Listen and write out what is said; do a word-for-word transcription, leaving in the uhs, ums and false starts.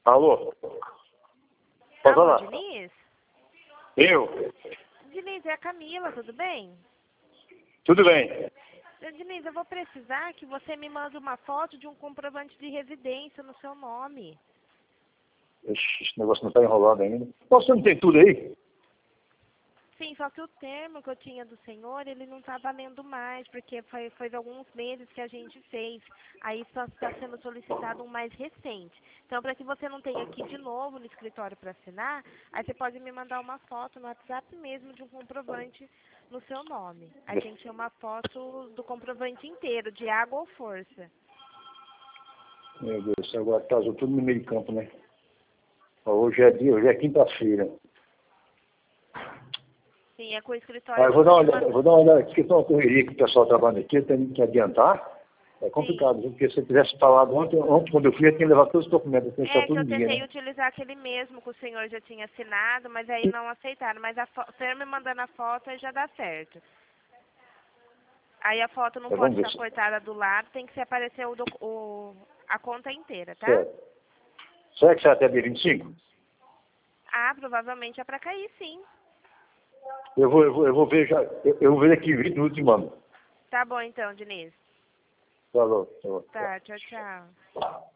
Alô? Pode Alô, falar? Diniz? Eu? Diniz, é a Camila, tudo bem? Tudo bem. Diniz, eu vou precisar que você me mande uma foto de um comprovante de residência no seu nome. Ixi, esse negócio não está enrolado ainda. Você não tem tudo aí? Sim, só que o termo que eu tinha do senhor, ele não está valendo mais, porque foi, foi alguns meses que a gente fez. Aí só está sendo solicitado um mais recente. Então, para que você não tenha aqui de novo no escritório para assinar, aí você pode me mandar uma foto no WhatsApp mesmo de um comprovante no seu nome. Aí tem que ser uma foto do comprovante inteiro, de água ou força. Meu Deus, agora casou tudo no meio de campo, né? Ó, hoje é dia, hoje é quinta-feira. Sim, é com o escritório. Ah, eu vou dar uma de olhada, eu vou dar uma olhada aqui, que tem uma correria que o pessoal trabalha aqui, eu tenho que adiantar. É complicado, viu? Porque se eu tivesse falado ontem, ontem quando eu fui, eu tinha levado todos os documentos, eu tinha que É estar que tudo eu em dia, tentei né? utilizar aquele mesmo que o senhor já tinha assinado, mas aí não aceitaram. Mas a fo- o senhor me mandando a foto aí já dá certo. Aí a foto não Então, pode vamos ver estar se... cortada do lado, tem que se aparecer o, docu- o a conta inteira, tá? Certo. Será que sai até dia vinte e cinco? Ah, provavelmente é pra cair, sim. Eu vou, eu vou, eu vou ver já, eu, eu vou ver aqui vinte minutos e mando. Tá bom então, Diniz. Falou, falou. Tá, tchau, tchau.